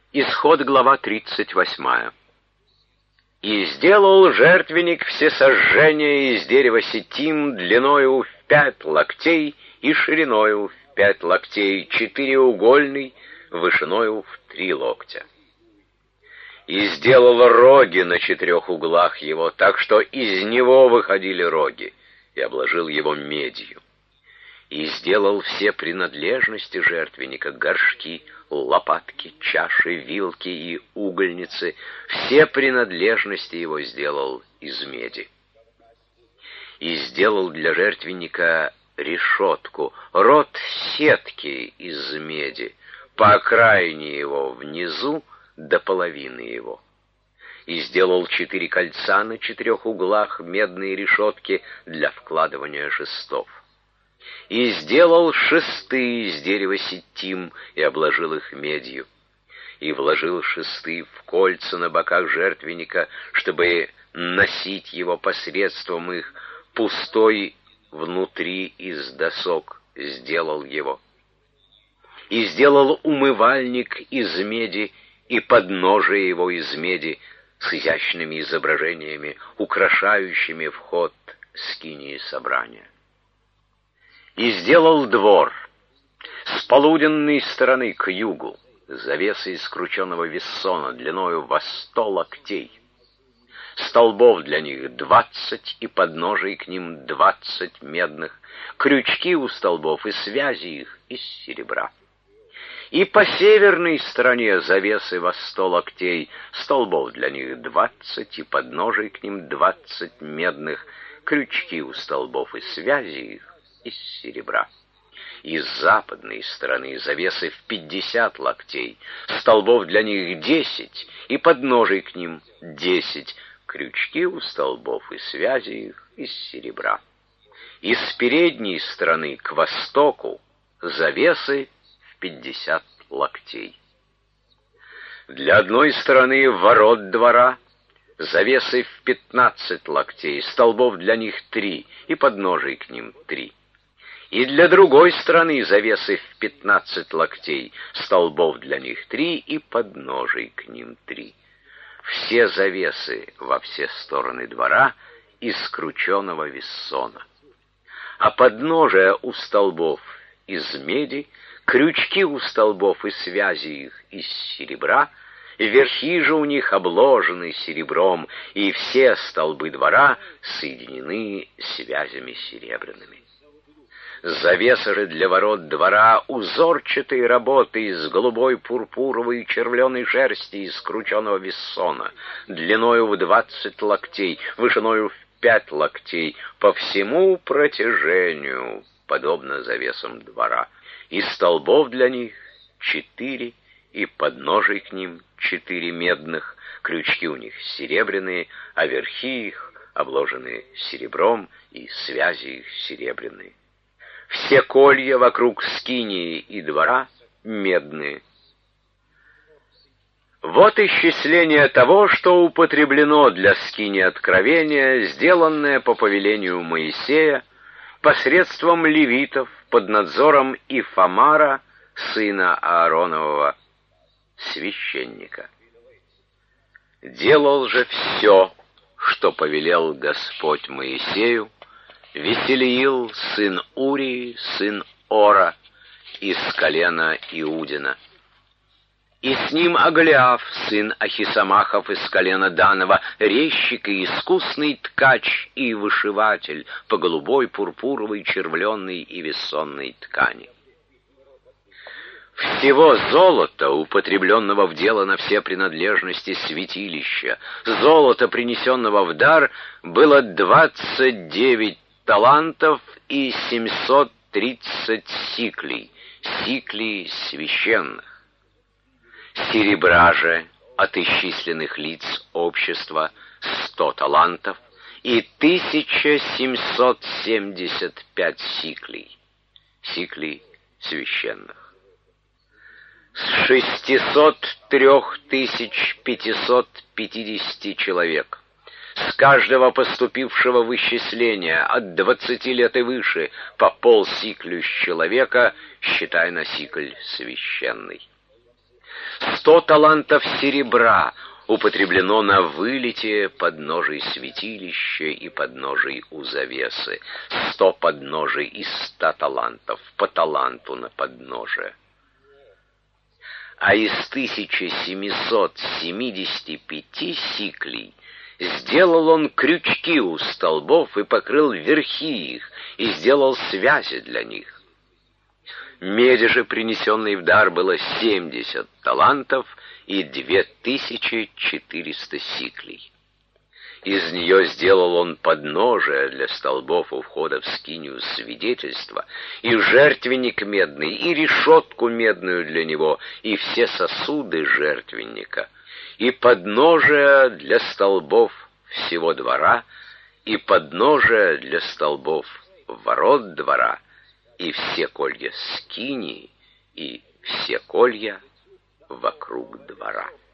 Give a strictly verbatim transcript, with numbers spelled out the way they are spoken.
Исход, глава тридцать восьмая. «И сделал жертвенник всесожжения из дерева ситим длиною в пять локтей и шириною в пять локтей, четыреугольный, вышиною в три локтя. И сделал роги на четырех углах его, так что из него выходили роги, и обложил его медью. И сделал все принадлежности жертвенника, горшки, лопатки, чаши, вилки и угольницы, все принадлежности его сделал из меди. И сделал для жертвенника решетку, рот сетки из меди, по окраине его внизу до половины его. И сделал четыре кольца на четырех углах медные решетки для вкладывания шестов. И сделал шесты из дерева ситим и обложил их медью. И вложил шесты в кольца на боках жертвенника, чтобы носить его посредством их, пустой внутри из досок сделал его. И сделал умывальник из меди и подножие его из меди с изящными изображениями, украшающими вход скинии собрания. И сделал двор с полуденной стороны к югу, завесы из скрученного вессона длиною во сто локтей, столбов для них двадцать и подножий к ним двадцать медных, крючки у столбов и связи их из серебра. И по северной стороне завесы во сто локтей, столбов для них двадцать и подножий к ним двадцать медных, крючки у столбов и связи их из серебра. И с западной стороны завесы в пятьдесят локтей, столбов для них десять и подножий к ним десять, крючки у столбов и связи их из серебра. И с передней стороны к востоку завесы в пятьдесят локтей. Для одной стороны ворот двора завесы в пятнадцать локтей, столбов для них три и подножий к ним три. И для другой стороны завесы в пятнадцать локтей, столбов для них три и подножий к ним три. Все завесы во все стороны двора из скрученного вессона. А подножия у столбов из меди, крючки у столбов и связи их из серебра, верхи же у них обложены серебром, и все столбы двора соединены связями серебряными. Завеса же для ворот двора узорчатой работы из голубой, пурпуровой и червленой шерсти из скрученного вессона, длиною в двадцать локтей, вышиною в пять локтей, по всему протяжению, подобно завесам двора. И столбов для них четыре, и подножий к ним четыре медных, крючки у них серебряные, а верхи их обложены серебром, и связи их серебряные. Все колья вокруг скинии и двора медные. Вот исчисление того, что употреблено для скинии откровения, сделанное по повелению Моисея посредством левитов под надзором Ифамара, сына Ааронового, священника. Делал же все, что повелел Господь Моисею, Веселиил, сын Урии, сын Ора, из колена Иудина. И с ним Аголиаф, сын Ахисамахов, из колена Данова, резчик и искусный ткач и вышиватель по голубой, пурпуровой, червленной и вессонной ткани. Всего золота, употребленного в дело на все принадлежности святилища, золота, принесенного в дар, было двадцать девять талантов и семьсот тридцать сиклей, сиклей священных. Серебра же от исчисленных лиц общества сто талантов и тысяча семьсот семьдесят пять сиклей, сиклей священных. С шестисот трех тысяч пятисот пятидесяти человек, с каждого поступившего в исчисление от двадцати лет и выше по полсиклю с человека, считай на сикль священный. Сто талантов серебра употреблено на вылете подножий святилища и подножий у завесы. Сто подножий из ста талантов, по таланту на подножие. А из тысячи семисот семидесяти пяти сиклей сделал он крючки у столбов и покрыл верхи их, и сделал связи для них. Меди же, принесенной в дар, было семьдесят талантов и две тысячи четыреста сиклей. Из нее сделал он подножие для столбов у входа в скинию свидетельства, и жертвенник медный, и решетку медную для него, и все сосуды жертвенника, и подножие для столбов всего двора, и подножие для столбов ворот двора, и все колья скинии, и все колья вокруг двора.